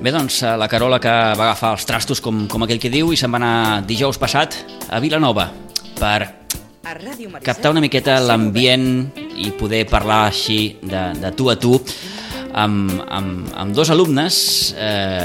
Bé, doncs, la Carola que va agafar els trastos, com aquell que diu, i se'n va anar dijous passat a Vilanova per captar una miqueta l'ambient i poder parlar així de tu a tu amb dos alumnes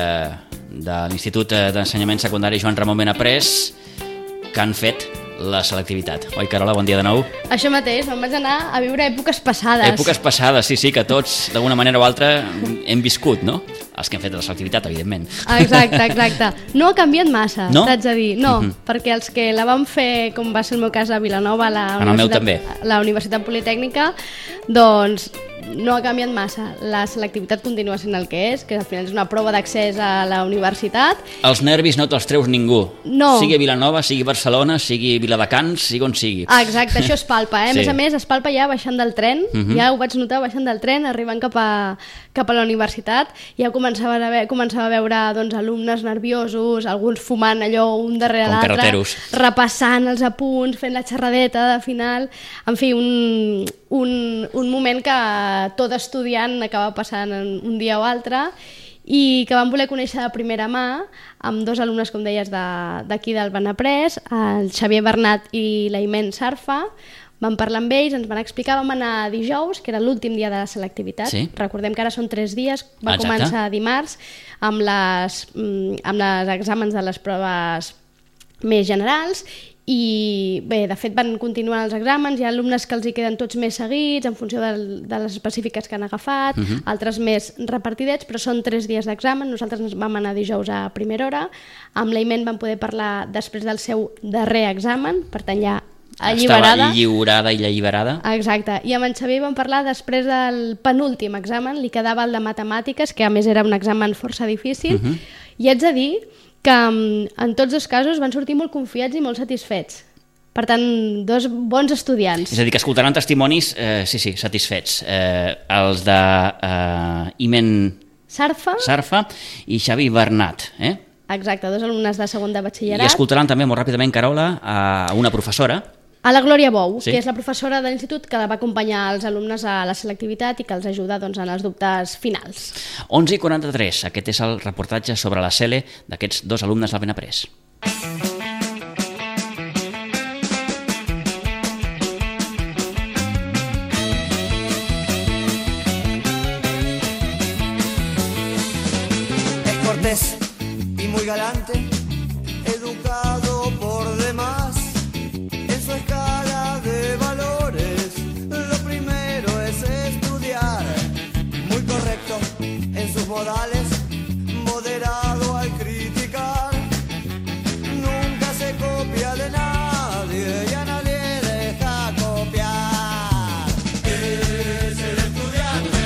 de l'Institut d'Ensenyament Secundari Joan Ramon Benaprés que han fet la selectivitat. Oi, Carola, bon dia de nou. Això mateix, me'n vaig anar a viure èpoques passades. Èpoques passades, sí, que tots, d'alguna manera o altra, hem viscut, no? Els que han fet la selectivitat, evidentment. Exacte. No ha canviat massa, no? t'haig de dir. No, perquè els que la van fer, com va ser el meu cas a Vilanova, la Universitat Politècnica, doncs no ha canviat massa. La selectivitat continua sent el que és, que al final és una prova d'accés a la universitat. Els nervis no te'ls treus ningú. No. Sigui Vilanova, sigui Barcelona, sigui Viladecans, sigui on sigui. Exacte, això es palpa, eh? Sí. A més, es palpa ja baixant del tren. Ja ho vaig notar baixant del tren, arribant cap a la universitat. Ja començava a veure doncs, alumnes nerviosos, alguns fumant allò un darrere l'altre, repassant els apunts, fent la xerradeta de final. En fi, un moment que tot estudiant acaba passant un dia o altre i que vam voler conèixer de primera mà amb dos alumnes, com deies, d'aquí del Benaprés, el Xavier Bernat i l'Aimen Sarfa. Vam parlar amb ells, ens van explicar, vam anar dijous, que era l'últim dia de la selectivitat. Sí. Recordem que ara són 3 dies, va començar dimarts amb les exàmens de les proves més generals. I bé, de fet van continuar els exàmens, hi ha alumnes que els hi queden tots més seguits en funció de les específiques que han agafat, altres més repartidets, però són 3 dies d'examen. Nosaltres ens vam anar dijous a primera hora, amb l'Aimen vam poder parlar després del seu darrer examen, per tant ja alliberada. Estava lliurada i alliberada. Exacte, i amb en Xavier vam parlar després del penúltim examen, li quedava el de matemàtiques, que a més era un examen força difícil, i haig de dir que en tots dos casos van sortir molt confiats i molt satisfets. Per tant, dos bons estudiants. És a dir, que escoltaran testimonis, sí, satisfets. Els de Aimen Sarfa i Xavi Bernat. Exacte, dos alumnes de segon de batxillerat. I escoltaran també molt ràpidament, Carola, a una professora, a la Glòria Bou, sí, que és la professora de l'institut que va acompanyar els alumnes a la selectivitat i que els ajuda doncs, en els dubtes finals. 11:43, aquest és el reportatge sobre la SELE d'aquests dos alumnes del Benaprés. Es cortés y muy galante, educado por demás. Su escala de valores, lo primero es estudiar, muy correcto en sus modales, moderado al criticar, nunca se copia de nadie y a nadie deja copiar. Es el estudiante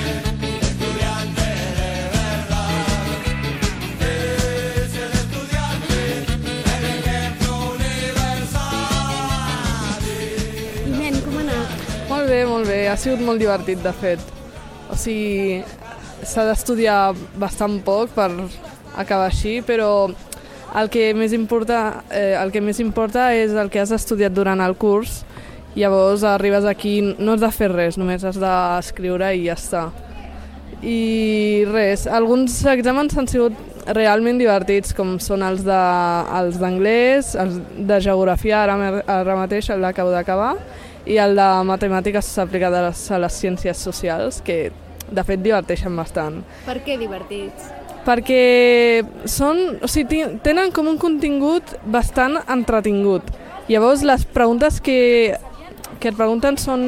de verdad, es el estudiante, el ejemplo universal. Molt bé, ha sigut molt divertit, de fet. O sigui, s'ha d'estudiar bastant poc per acabar així, però el que més importa és el que has estudiat durant el curs. Llavors arribes aquí, no has de fer res, només has d'escriure i ja està. I res, alguns exàmens han sigut realment divertits, com són els d'anglès, els de geografia, ara mateix l'acabo d'acabar, i el de matemàtiques aplicades a les ciències socials, que de fet diverteixen bastant. Per què divertits? Perquè tenen com un contingut bastant entretingut. Llavors les preguntes que et pregunten són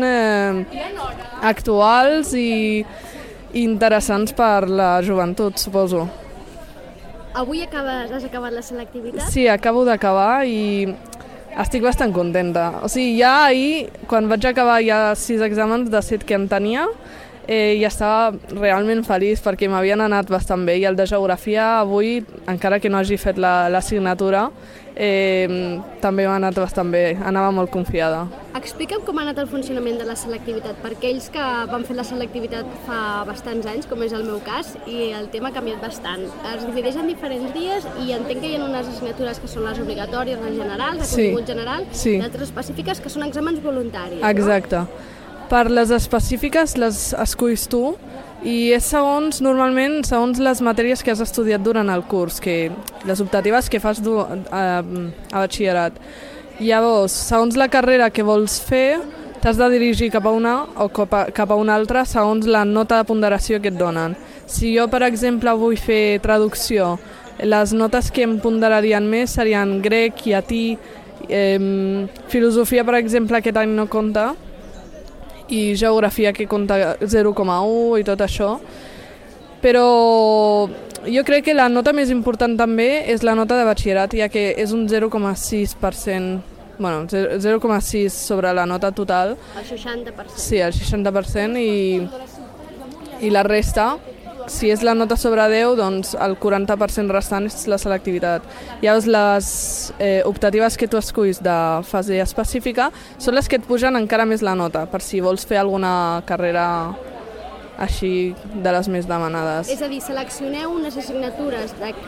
actuals i interessants per la joventut, suposo. Avui has acabat la selectivitat? Sí, acabo d'acabar i estic bastant contenta. O sigui, ja ahir, quan vaig acabar ja 6 exàmens de 7 que en tenia, ja estava realment feliç perquè m'havien anat bastant bé. I el de geografia avui, encara que no hagi fet l'assignatura, també m'ha anat bastant bé, anava molt confiada. Explica'm com ha anat el funcionament de la selectivitat, per aquells que van fer la selectivitat fa bastants anys, com és el meu cas, i el tema ha canviat bastant. Es divideix en diferents dies i entenc que hi ha unes assignatures que són les obligatòries, les generals, de contingut general, i altres específiques que són exàmens voluntaris. Exacte. No? Per les específiques les esculls tu i és normalment segons les matèries que has estudiat durant el curs, que les optatives que fas a batxillerat. Llavors, segons la carrera que vols fer, t'has de dirigir cap a una o cap a una altra segons la nota de ponderació que et donen. Si jo, per exemple, vull fer traducció, les notes que em ponderarien més serien grec, llatí, filosofia, per exemple, aquest any no compta, i geografia que compta 0,1 i tot això. Però jo crec que la nota més important també és la nota de batxillerat, ja que és un 0,6%, bueno, 0,6 sobre la nota total. El 60%. Sí, el 60%, i la resta, si és la nota sobre 10, doncs el 40% restant és la selectivitat. Llavors, les optatives que tu esculls de fase específica són les que et pugen encara més la nota, per si vols fer alguna carrera així de les més demanades. És a dir, seleccioneu unes assignatures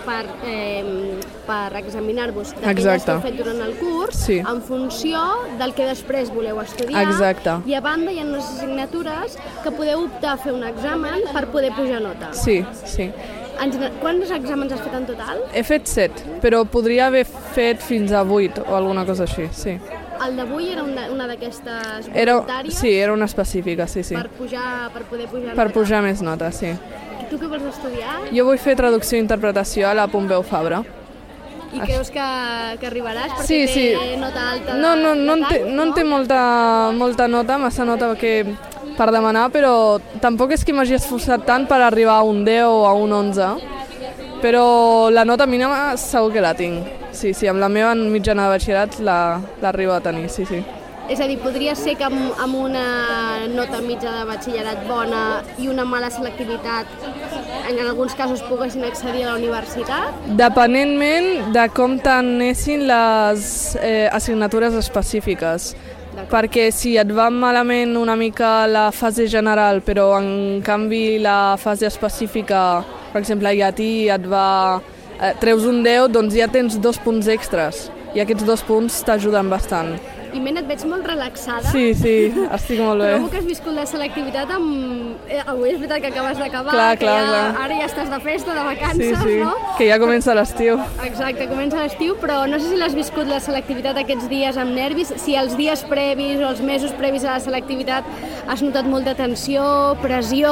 per examinar-vos d'aquelles que heu fet durant el curs, sí, en funció del que després voleu estudiar. Exacte. I a banda hi ha unes assignatures que podeu optar a fer un examen per poder pujar nota. Sí, sí. Quants exàmens has fet en total? He fet 7, però podria haver fet fins a 8 o alguna cosa així, sí. El d'avui era una d'aquestes voluntàries? Sí, era una específica, sí, sí. Per poder pujar nota? Per pujar més nota, sí. I tu què vols estudiar? Jo vull fer traducció i interpretació a la Pompeu Fabra. I creus que arribaràs? Perquè sí, sí. Té nota alta? No en té molta nota, massa nota per demanar, però tampoc és que m'hagi esforçat tant per arribar a un 10 o a un 11, però la nota mínima segur que la tinc. Sí, amb la meva mitjana de batxillerat l'arribo a tenir, sí. És a dir, podria ser que amb una nota mitja de batxillerat bona i una mala selectivitat en alguns casos poguessin accedir a la universitat? Dependentment de com t'anessin les assignatures específiques. Perquè si et va malament una mica la fase general, però en canvi la fase específica, per exemple, llatí, treus un 10, doncs ja tens 2 punts extras i aquests 2 punts t'ajuden bastant. I Mena, et veig molt relaxada. Sí, estic molt bé. Trobo que has viscut la selectivitat amb... Avui és veritat que acabes d'acabar, clar. Ara ja estàs de festa, de vacances, sí, no? Que ja comença l'estiu. Exacte, comença l'estiu, però no sé si l'has viscut la selectivitat aquests dies amb nervis, si els dies previs o els mesos previs a la selectivitat has notat molta tensió, pressió...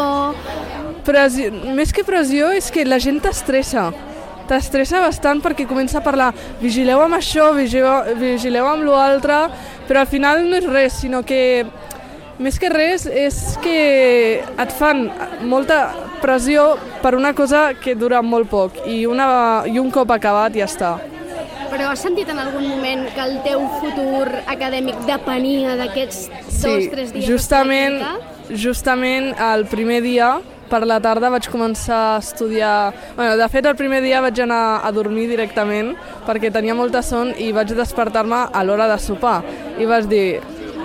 Més que pressió és que la gent t'estressa bastant perquè comença a parlar vigileu amb això, vigileu amb l'altre, però al final no és res, sinó que més que res és que et fan molta pressió per una cosa que dura molt poc i un cop acabat ja està. Però has sentit en algun moment que el teu futur acadèmic depenia d'aquests 2-3 dies? Justament el primer dia per la tarda vaig començar a estudiar... de fet, el primer dia vaig anar a dormir directament perquè tenia molta son i vaig despertar-me a l'hora de sopar. I vaig dir,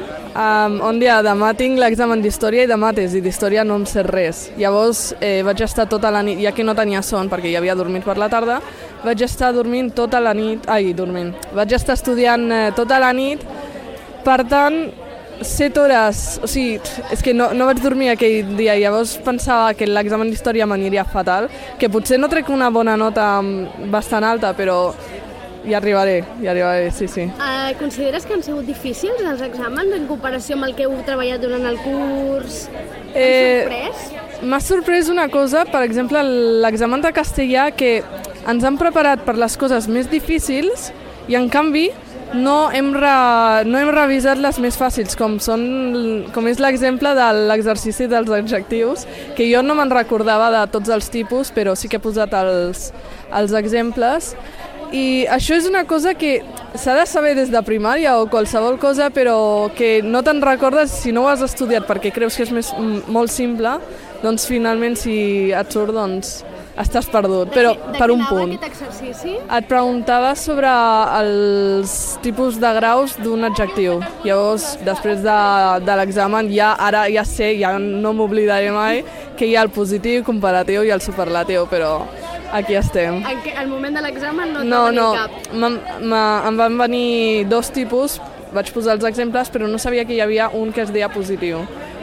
demà tinc l'examen d'història i de mates, i d'història no em sé res. Llavors vaig estar tota la nit, ja que no tenia son perquè ja havia dormit per la tarda, vaig estar dormint tota la nit... Vaig estar estudiant tota la nit, per tant... 7 hores, o sigui, és que no vaig dormir aquell dia, llavors pensava que l'examen d'història m'aniria fatal, que potser no trec una bona nota bastant alta, però hi arribaré, sí. Consideres que han sigut difícils els exàmens en comparació amb el que heu treballat durant el curs? T'han sorprès? M'ha sorprès una cosa, per exemple, l'examen de castellà, que ens han preparat per les coses més difícils i en canvi no hem revisat les més fàcils, com és l'exemple de l'exercici dels adjectius, que jo no me'n recordava de tots els tipus, però sí que he posat els exemples. I això és una cosa que s'ha de saber des de primària o qualsevol cosa, però que no te'n recordes si no ho has estudiat perquè creus que és molt simple, doncs finalment si et surt, doncs estàs perdut, però per un punt. De què anava aquest exercici? Et preguntava sobre els tipus de graus d'un adjectiu. Llavors, després de l'examen, ara ja sé, ja no m'oblidaré mai, que hi ha el positiu, comparatiu i el superlatiu, però aquí estem. Al moment de l'examen no et va venir cap? Em van venir 2 tipus, vaig posar els exemples, però no sabia que hi havia un que es deia positiu.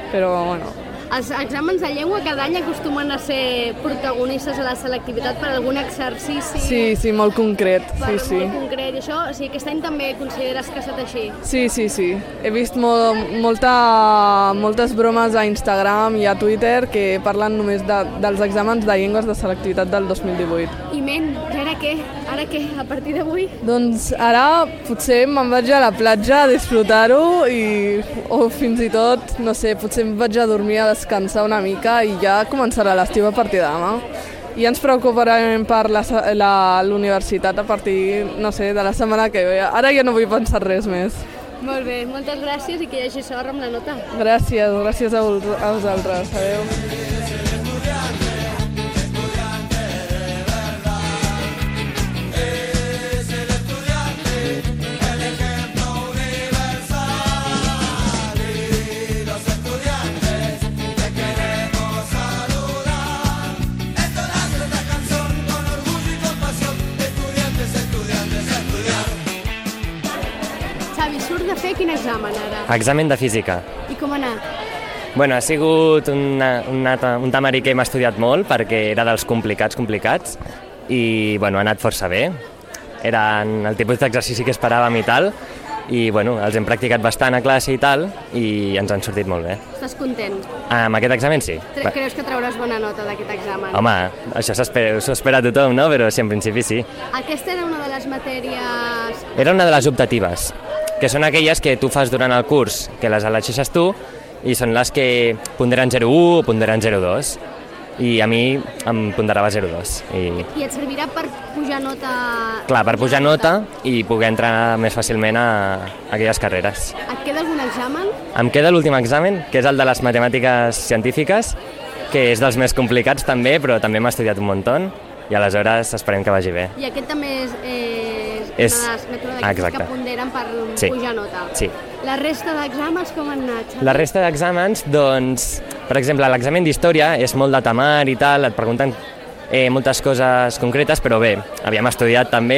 però bueno. Els exàmens de llengua cada any acostumen a ser protagonistes a la selectivitat per algun exercici. Sí, molt concret. Sí. Molt concret, i això, o sigui, aquest any també consideres que ha estat així? Sí. He vist moltes bromes a Instagram i a Twitter que parlen només dels exàmens de llengües de selectivitat del 2018. I ara què? A partir d'avui? Doncs ara potser me'n vaig a la platja a disfrutar-ho o fins i tot, no sé, potser em vaig a dormir a descansar una mica i ja començarà l'estiu a partir de demà. I ens preocuparem per l'universitat a partir, no sé, de la setmana que ve. Ara ja no vull pensar res més. Molt bé, moltes gràcies i que hi hagi sort amb la nota. Gràcies a vosaltres. Adéu. Surt de fer quin examen ara? Examen de física. I com ha anat? Bueno, ha sigut un temari que hem estudiat molt perquè era dels complicats i bueno, ha anat força bé. Eren el tipus d'exercici que esperàvem i tal i bueno, els hem practicat bastant a classe i tal i ens han sortit molt bé. Estàs content? Amb aquest examen sí. Creus que trauràs bona nota d'aquest examen? Home, això s'ho espera tothom, no? Però sí, en principi sí. Aquesta era una de les matèries... Era una de les optatives, que són aquelles que tu fas durant el curs, que les elegeixes tu, i són les que ponderen 0,1 o ponderen 0,2. I a mi em ponderava 0,2. I et servirà per pujar nota... Clar, per pujar nota i poder entrar més fàcilment a aquelles carreres. Et queda algun examen? Em queda l'últim examen, que és el de les matemàtiques científiques, que és dels més complicats també, però també m'ha estudiat un muntó, i aleshores esperem que vagi bé. I aquest també és una de les metodologies que ponderen per pujar nota. Sí. La resta d'exàmens com han anat? La resta d'exàmens, doncs, per exemple, l'examen d'història és molt de temar i tal, et pregunten moltes coses concretes, però bé, havíem estudiat també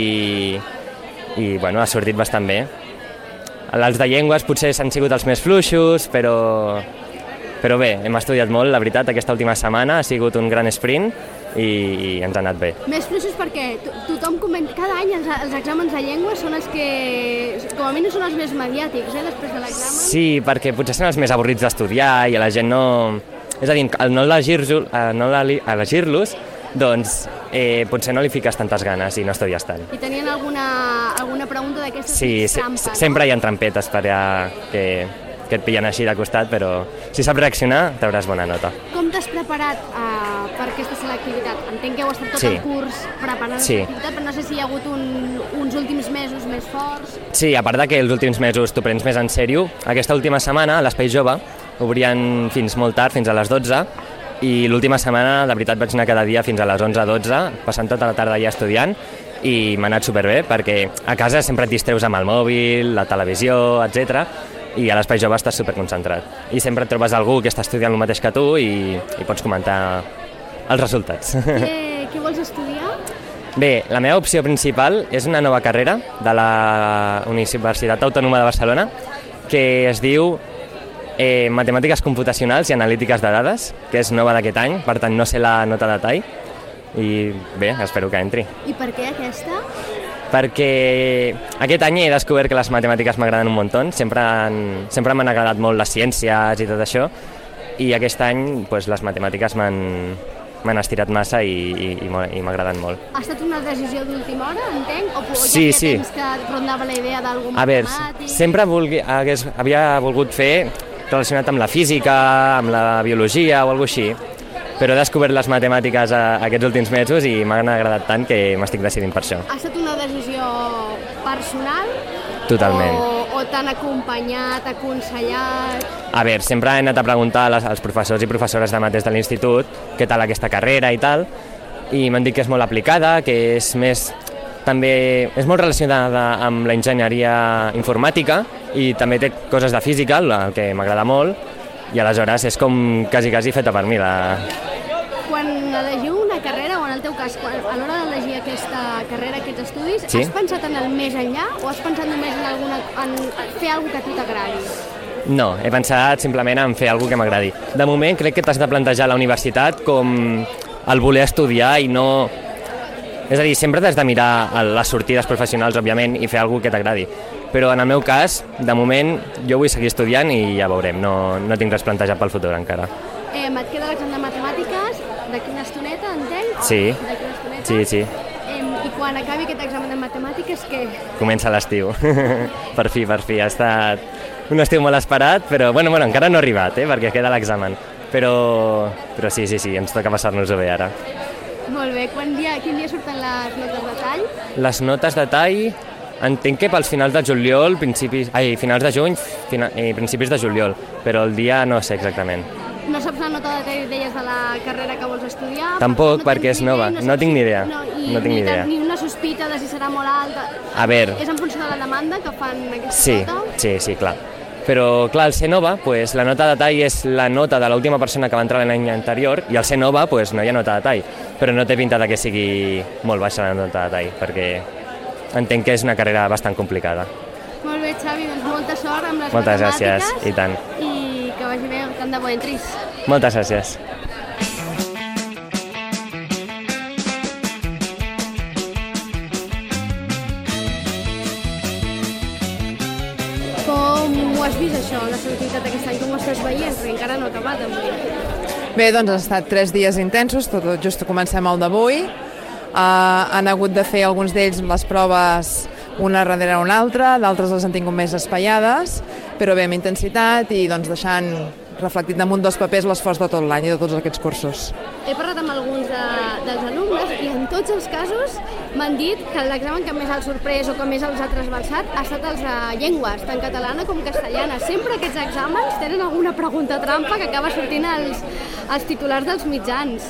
i bueno, ha sortit bastant bé. Els de llengües potser s'han sigut els més fluixos, però bé, hem estudiat molt, la veritat, aquesta última setmana ha sigut un gran sprint i ens ha anat bé. Més fluixos perquè tothom comenta, cada any els exàmens de llengua són els que, com a mínim són els més mediàtics, després de l'examen. Sí, perquè potser són els més avorrits d'estudiar i a la gent no... És a dir, al no elegir-los, doncs potser no li fiques tantes ganes i no estudies tant. I tenien alguna pregunta d'aquestes trampes? Sí, sempre hi ha trampetes per allà que et pillen així de costat, però si saps reaccionar, trauràs bona nota. Com t'has preparat per aquesta selectivitat? Entenc que heu estat tot el curs preparant la selectivitat, però no sé si hi ha hagut uns últims mesos més forts. Sí, a part que els últims mesos t'ho prens més en sèrio, aquesta última setmana a l'Espai Jove obrien fins molt tard, fins a les 12, i l'última setmana, de veritat, vaig anar cada dia fins a les 11-12, passant tota la tarda allà estudiant, i m'ha anat superbé, perquè a casa sempre et distreus amb el mòbil, la televisió, etc. I a l'Espai Jove estàs superconcentrat. I sempre et trobes algú que està estudiant el mateix que tu i pots comentar els resultats. Què vols estudiar? Bé, la meva opció principal és una nova carrera de la Universitat Autònoma de Barcelona que es diu Matemàtiques Computacionals i Analítiques de Dades, que és nova d'aquest any, per tant no sé la nota de tall i bé, espero que entri. I per què aquesta? Perquè aquest any he descobert que les matemàtiques m'agraden un muntó, sempre m'han agradat molt les ciències i tot això, i aquest any doncs, les matemàtiques m'han estirat massa i m'agraden molt. Ha estat una decisió d'última hora, entenc? O sí. temps que rondava la idea d'algun matemàtic? A veure, sempre havia volgut fer relacionat amb la física, amb la biologia o alguna cosa així, però he descobert les matemàtiques aquests últims mesos i m'han agradat tant que m'estic decidint per això. Ha estat una decisió personal? Totalment. O t'han acompanyat, aconsellat? A veure, sempre he anat a preguntar als professors i professores de mates de l'institut què tal aquesta carrera i tal, i m'han dit que és molt aplicada, que és molt relacionada amb la enginyeria informàtica i també té coses de física, el que m'agrada molt, i aleshores és com quasi feta per mi. Quan elegiu una carrera, o en el teu cas, a l'hora d'elegir aquesta carrera, aquests estudis, sí? Has pensat en el més enllà o has pensat només en fer alguna que a tu t'agradi? No, he pensat simplement en fer alguna que m'agradi. De moment crec que t'has de plantejar la universitat com el voler estudiar i no... És a dir, sempre t'has de mirar les sortides professionals, òbviament, i fer alguna que t'agradi. Però en el meu cas, de moment, jo vull seguir estudiant i ja veurem, no tinc res plantejat pel futur encara. Et queda l'examen de matemàtiques d'aquí una estoneta, entenc? Sí. D'aquí una estoneta? Sí. I quan acabi aquest examen de matemàtiques, què? Comença l'estiu. Per fi. Ha estat un estiu molt esperat, però bueno, encara no ha arribat, perquè queda l'examen. Però sí, ens toca passar-nos-ho bé ara. Molt bé. Quin dia surten les notes de tall? Les notes de tall entenc que pels finals de juliol, finals de juny i principis de juliol, però el dia no sé exactament. No saps la nota de tall d'elles de la carrera que vols estudiar? Tampoc, perquè és nova, no tinc ni idea. No tinc ni idea. Ni una sospita de si serà molt alta? A veure... És en funció de la demanda que fan aquesta nota? Sí, clar. Però, clar, al ser nova, la nota de tall és la nota de l'última persona que va entrar l'any anterior i al ser nova no hi ha nota de tall, però no té pinta que sigui molt baixa la nota de tall, perquè entenc que és una carrera bastant complicada. Molt bé, Xavi, doncs molta sort amb les Moltes matemàtiques. Gràcies, i tant. I que vagi bé, tant de bo entris. Moltes gràcies. Com ho has vist, això, la selectivitat aquest any? Com ho estàs veient? Perquè encara no ha acabat avui. Bé, doncs han estat 3 dies intensos, tot just comencem el d'avui. Han hagut de fer alguns d'ells les proves una darrere una altra, d'altres les han tingut més espaiades, però bé, amb intensitat i doncs deixant reflectit damunt dels papers l'esforç de tot l'any i de tots aquests cursos. He parlat amb alguns dels alumnes i en tots els casos m'han dit que l'examen que més els sorprès o que més els ha trasbalsat ha estat els de llengües, tant catalana com castellana. Sempre aquests exàmens tenen alguna pregunta trampa que acaba sortint als titulars dels mitjans.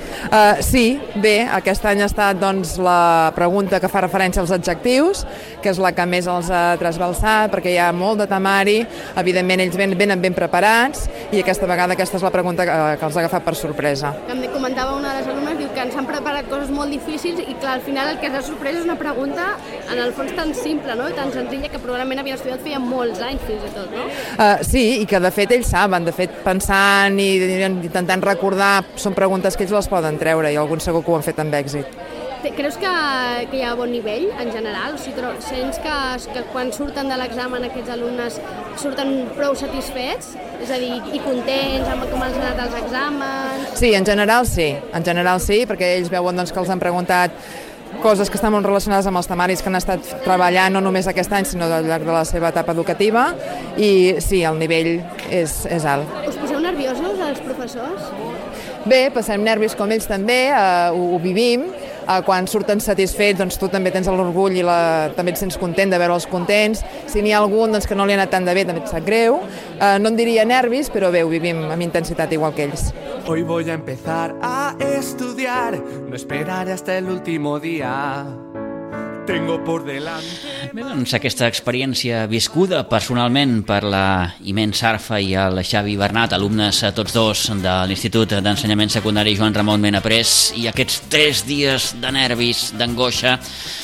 Sí, bé, aquest any ha estat doncs, la pregunta que fa referència als adjectius, que és la que més els ha trasbalsat, perquè hi ha molt de temari, evidentment ells venen ben preparats, i aquesta vegada aquesta és la pregunta que els ha agafat per sorpresa. Em comentava una de les alumnes, diu que ens han preparat coses molt difícils i clar, al final el que ens ha sorprès és una pregunta en el fons tan simple, no? Tan senzilla que probablement havien estudiat feia molts anys fins i tot, no? Sí, i que de fet ells saben, de fet pensant i intentant recordar, són preguntes que ells les poden treure i alguns segur que ho han fet amb èxit. Creus que hi ha bon nivell en general? O sigui, sents que quan surten de l'examen aquests alumnes surten prou satisfets? És a dir, i contents amb com els han anat els exàmens? Sí, en general sí, perquè ells veuen doncs, que els han preguntat coses que estan molt relacionades amb els temaris que han estat treballant no només aquest any sinó al llarg de la seva etapa educativa i sí, el nivell és alt. Us poseu nerviosos els professors? Bé, passem nervis com ells també, ho vivim. Quan surten satisfets, doncs tu també tens l'orgull i també et sents content de veure'ls contents. Si n'hi ha algun doncs, que no li ha anat tan de bé, també et sap greu. No en diria nervis, però bé, ho vivim amb intensitat igual que ells. Hoy voy a empezar a estudiar, no esperaré hasta el último día. Tengo por delante... Bé, doncs aquesta experiència viscuda personalment per la Imens Arfa i el Xavi Bernat, alumnes tots dos de l'Institut d'Ensenyament Secundari Joan Ramon Menaprés, i aquests 3 dies de nervis, d'angoixa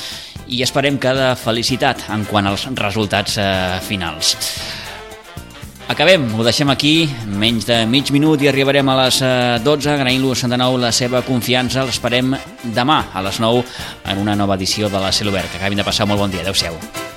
i esperem que de felicitat en quant als resultats finals. Acabem, ho deixem aquí, menys de mig minut i arribarem a les 12, agraint-los de nou la seva confiança. L'esperem demà a les 9 en una nova edició de la Cel Obert. Que acabin de passar un molt bon dia. Adéu-siau.